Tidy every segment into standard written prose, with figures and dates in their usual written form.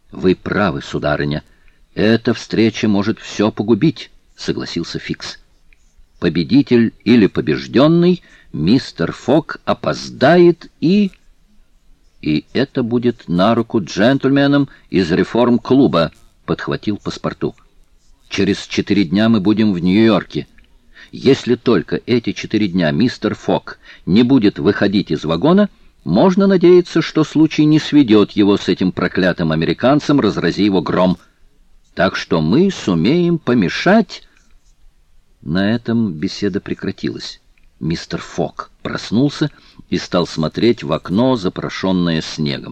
Вы правы, сударыня. Эта встреча может все погубить, согласился Фикс. Победитель или побежденный, мистер Фок опоздает и это будет на руку джентльменам из реформ-клуба, подхватил паспорту. Через 4 дня мы будем в Нью-Йорке. Если только эти 4 дня мистер Фок не будет выходить из вагона, можно надеяться, что случай не сведет его с этим проклятым американцем, разрази его гром. Так что мы сумеем помешать. На этом беседа прекратилась. Мистер Фок проснулся и стал смотреть в окно, запорошенное снегом.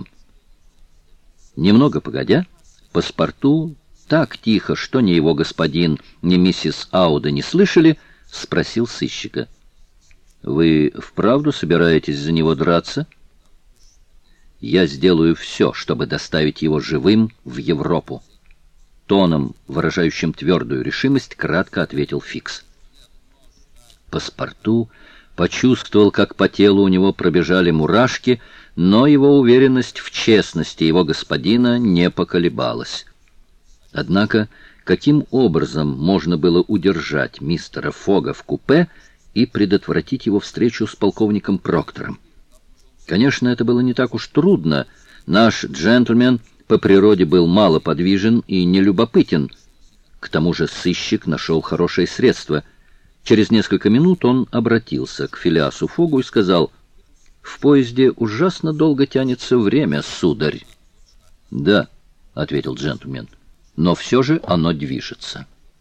Немного погодя, паспорту, так тихо, что ни его господин, ни миссис Ауда не слышали, спросил сыщика: «Вы вправду собираетесь за него драться?» «Я сделаю все, чтобы доставить его живым в Европу», — тоном, выражающим твердую решимость, кратко ответил Фикс. Паспорту почувствовал, как по телу у него пробежали мурашки, но его уверенность в честности его господина не поколебалась. Однако, каким образом можно было удержать мистера Фога в купе и предотвратить его встречу с полковником Проктором? Конечно, это было не так уж трудно. Наш джентльмен по природе был малоподвижен и нелюбопытен. К тому же сыщик нашел хорошее средство. Через несколько минут он обратился к Филиасу Фогу и сказал: «В поезде ужасно долго тянется время, сударь». «Да», — ответил джентльмен, — «но все же оно движется».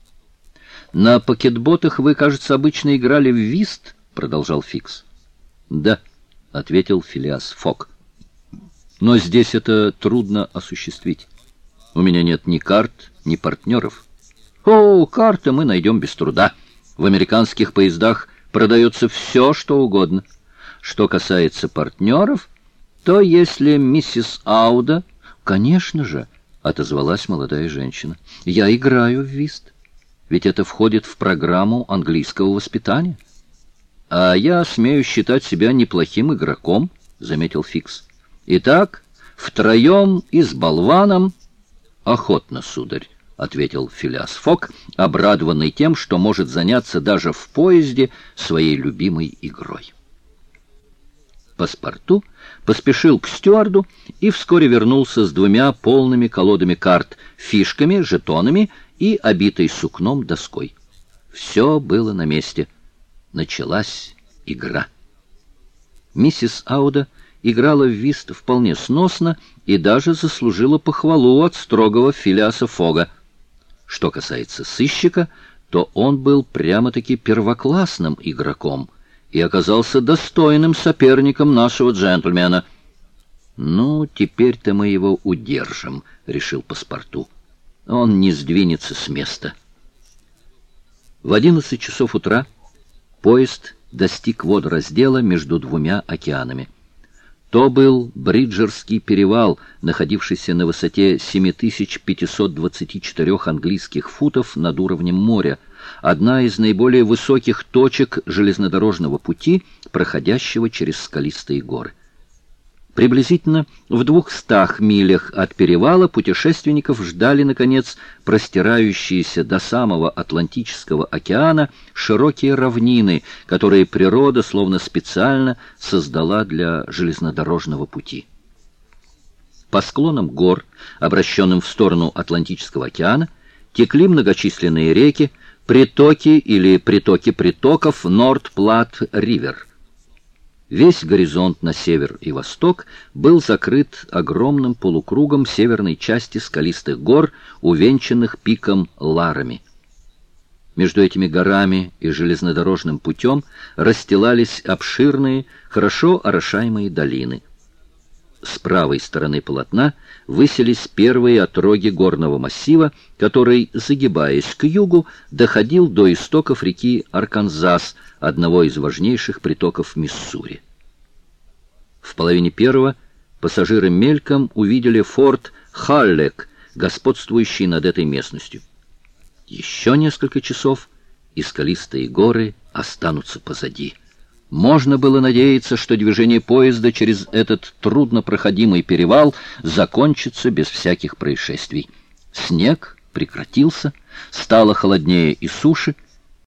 «На пакетботах вы, кажется, обычно играли в вист?» — продолжал Фикс. «Да», — ответил Филиас Фог. «Но здесь это трудно осуществить. У меня нет ни карт, ни партнеров». «О, карты мы найдем без труда. В американских поездах продается все, что угодно. Что касается партнеров, то если миссис Ауда...» «Конечно же», — отозвалась молодая женщина, — «я играю в вист. Ведь это входит в программу английского воспитания». «А я смею считать себя неплохим игроком», — заметил Фикс. «Итак, втроем и с болваном...» «Охотно, сударь», — ответил Филиас Фог, обрадованный тем, что может заняться даже в поезде своей любимой игрой. Паспорту поспешил к стюарду и вскоре вернулся с 2 полными колодами карт, фишками, жетонами и обитой сукном доской. Все было на месте. Началась игра. Миссис Ауда играла в вист вполне сносно и даже заслужила похвалу от строгого Филиаса Фога. Что касается сыщика, то он был прямо-таки первоклассным игроком и оказался достойным соперником нашего джентльмена. «Ну, теперь-то мы его удержим», — решил паспорту. «Он не сдвинется с места». В 11 часов утра поезд достиг водораздела между 2 океанами. То был Бриджерский перевал, находившийся на высоте 7524 английских футов над уровнем моря, одна из наиболее высоких точек железнодорожного пути, проходящего через скалистые горы. Приблизительно в 200 милях от перевала путешественников ждали, наконец, простирающиеся до самого Атлантического океана широкие равнины, которые природа словно специально создала для железнодорожного пути. По склонам гор, обращенным в сторону Атлантического океана, текли многочисленные реки, притоки или притоки притоков Норд-Плат-Ривер. Весь горизонт на север и восток был закрыт огромным полукругом северной части скалистых гор, увенчанных пиком Ларами. Между этими горами и железнодорожным путем расстилались обширные, хорошо орошаемые долины. С правой стороны полотна высились первые отроги горного массива, который, загибаясь к югу, доходил до истоков реки Арканзас, одного из важнейших притоков Миссури. В половине первого пассажиры мельком увидели форт Халлек, господствующий над этой местностью. Еще несколько часов, и скалистые горы останутся позади. Можно было надеяться, что движение поезда через этот труднопроходимый перевал закончится без всяких происшествий. Снег прекратился, стало холоднее и суше,